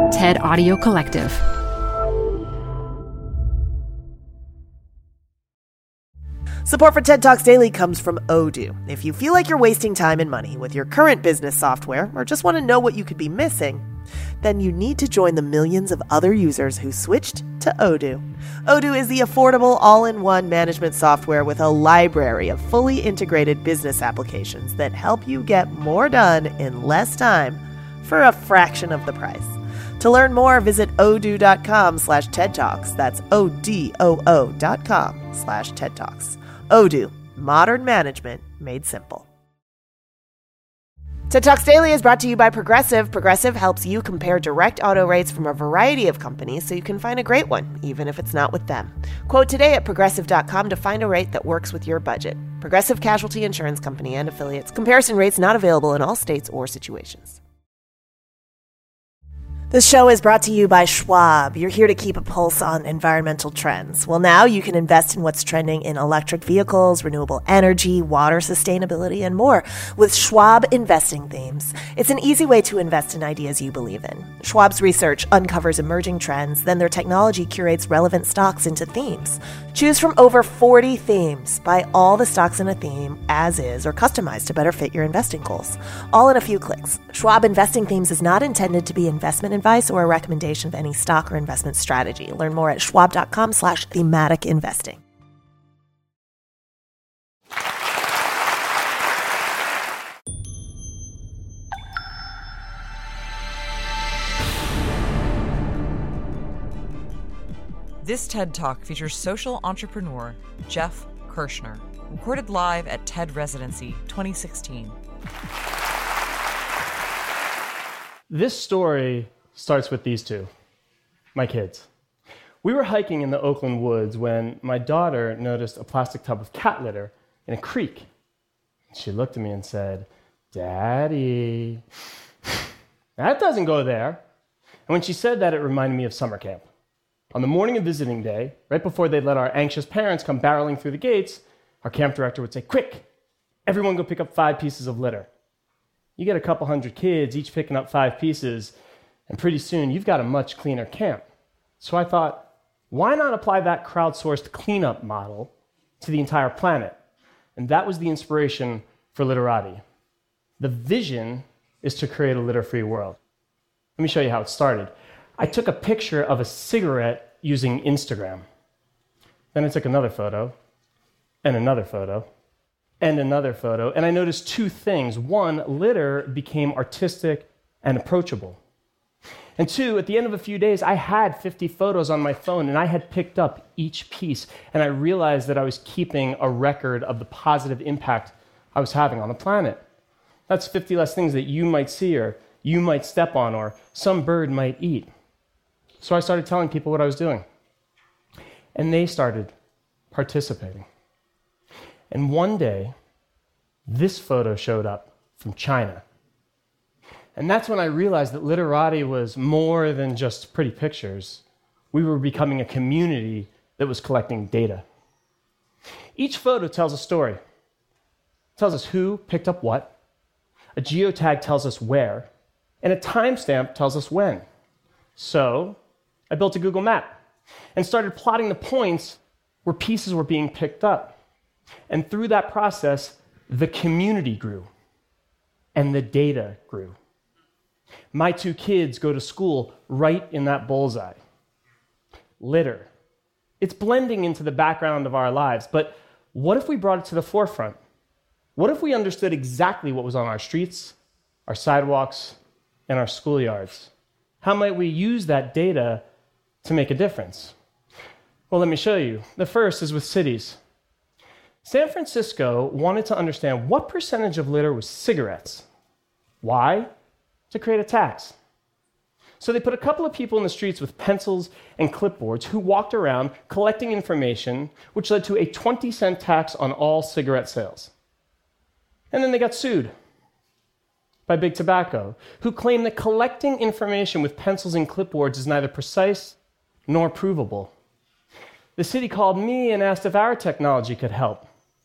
TED Audio Collective. Support for TED Talks Daily comes from Odoo. If you feel like you're wasting time and money with your current business software or just want to know what you could be missing, then you need to join the millions of other users who switched to Odoo. Odoo is the affordable all-in-one management software with a library of fully integrated business applications that help you get more done in less time for a fraction of the price. To learn more, visit odoo.com/TED Talks. That's ODOO.com/TED Talks. Odoo, modern management made simple. TED Talks Daily is brought to you by Progressive. Progressive helps you compare direct auto rates from a variety of companies so you can find a great one, even if it's not with them. Quote today at Progressive.com to find a rate that works with your budget. Progressive Casualty Insurance Company and Affiliates. Comparison rates not available in all states or situations. This show is brought to you by Schwab. You're here to keep a pulse on environmental trends. Well, now you can invest in what's trending in electric vehicles, renewable energy, water sustainability, and more with Schwab Investing Themes. It's an easy way to invest in ideas you believe in. Schwab's research uncovers emerging trends, then their technology curates relevant stocks into themes. Choose from over 40 themes. Buy all the stocks in a theme as is or customized to better fit your investing goals. All in a few clicks. Schwab Investing Themes is not intended to be investment advice or a recommendation of any stock or investment strategy. Learn more at schwab.com/thematic investing. This TED Talk features social entrepreneur Jeff Kirschner, recorded live at TED Residency 2016. This story starts with these two, my kids. We were hiking in the Oakland woods when my daughter noticed a plastic tub of cat litter in a creek. She looked at me and said, "Daddy, that doesn't go there." And when she said that, it reminded me of summer camp. On the morning of visiting day, right before they'd let our anxious parents come barreling through the gates, our camp director would say, "Quick, everyone go pick up 5 pieces of litter." You get a couple hundred kids, each picking up 5 pieces, and pretty soon you've got a much cleaner camp. So I thought, why not apply that crowdsourced cleanup model to the entire planet? And that was the inspiration for Litterati. The vision is to create a litter-free world. Let me show you how it started. I took a picture of a cigarette using Instagram. Then I took another photo, and another photo, and another photo, and I noticed 2 things. 1, litter became artistic and approachable. And 2, at the end of a few days, I had 50 photos on my phone, and I had picked up each piece, and I realized that I was keeping a record of the positive impact I was having on the planet. That's 50 less things that you might see, or you might step on, or some bird might eat. So I started telling people what I was doing, and they started participating. And one day, this photo showed up from China. And that's when I realized that Litterati was more than just pretty pictures. We were becoming a community that was collecting data. Each photo tells a story. It tells us who picked up what, a geotag tells us where, and a timestamp tells us when. So I built a Google map and started plotting the points where pieces were being picked up. And through that process, the community grew and the data grew. My 2 kids go to school right in that bullseye. Litter. It's blending into the background of our lives, but what if we brought it to the forefront? What if we understood exactly what was on our streets, our sidewalks, and our schoolyards? How might we use that data to make a difference? Well, let me show you. The first is with cities. San Francisco wanted to understand what percentage of litter was cigarettes. Why? To create a tax. So they put a couple of people in the streets with pencils and clipboards who walked around collecting information, which led to a 20-cent tax on all cigarette sales. And then they got sued by Big Tobacco, who claimed that collecting information with pencils and clipboards is neither precise nor provable. The city called me and asked if our technology could help.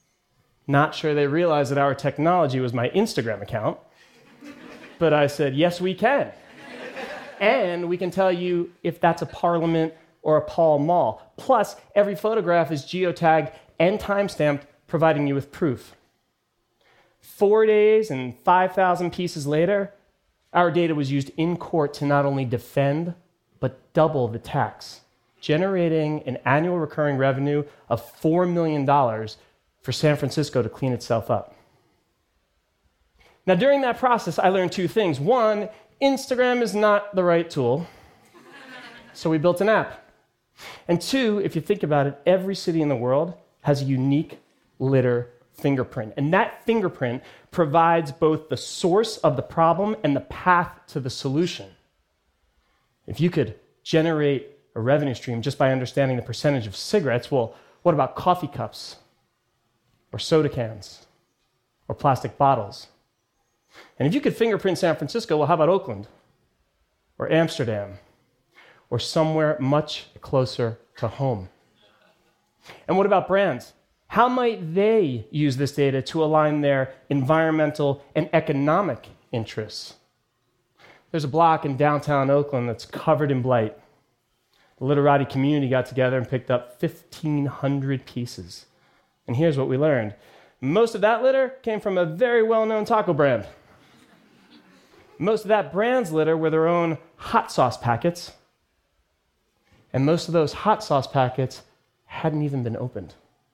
Not sure they realized that our technology was my Instagram account, but I said, yes, we can. And we can tell you if that's a Parliament or a Pall Mall. Plus, every photograph is geotagged and timestamped, providing you with proof. 4 days and 5,000 pieces later, our data was used in court to not only defend, but double the tax, generating an annual recurring revenue of $4 million for San Francisco to clean itself up. Now, during that process, I learned two things. One, Instagram is not the right tool, so we built an app. And two, if you think about it, every city in the world has a unique litter fingerprint. And that fingerprint provides both the source of the problem and the path to the solution. If you could generate a revenue stream just by understanding the percentage of cigarettes, well, what about coffee cups or soda cans or plastic bottles? And if you could fingerprint San Francisco, well, how about Oakland or Amsterdam or somewhere much closer to home? And what about brands? How might they use this data to align their environmental and economic interests? There's a block in downtown Oakland that's covered in blight. The literati community got together and picked up 1,500 pieces. And here's what we learned. Most of that litter came from a very well-known taco brand. Most of that brand's litter were their own hot sauce packets. And most of those hot sauce packets hadn't even been opened.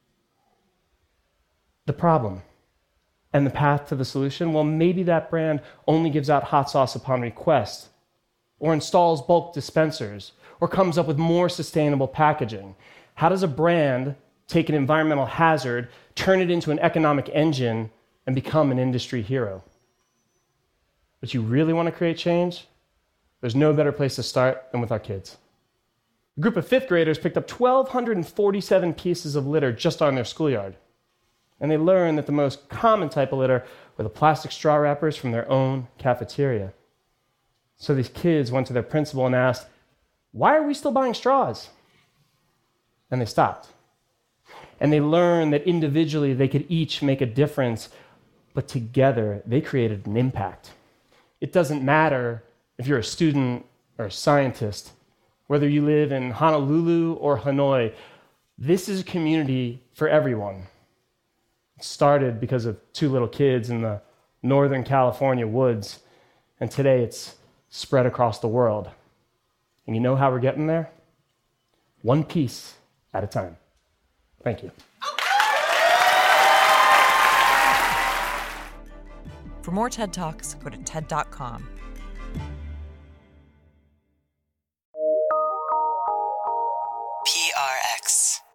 The problem and the path to the solution, well, maybe that brand only gives out hot sauce upon request, or installs bulk dispensers, or comes up with more sustainable packaging. How does a brand take an environmental hazard, turn it into an economic engine, and become an industry hero? But you really want to create change? There's no better place to start than with our kids. A group of fifth graders picked up 1,247 pieces of litter just on their schoolyard. And they learned that the most common type of litter were the plastic straw wrappers from their own cafeteria. So these kids went to their principal and asked, "Why are we still buying straws?" And they stopped. And they learned that individually they could each make a difference, but together they created an impact. It doesn't matter if you're a student or a scientist, whether you live in Honolulu or Hanoi, this is a community for everyone. It started because of two little kids in the Northern California woods, and today it's spread across the world. And you know how we're getting there? One piece at a time. Thank you. For more TED Talks, go to TED.com. PRX.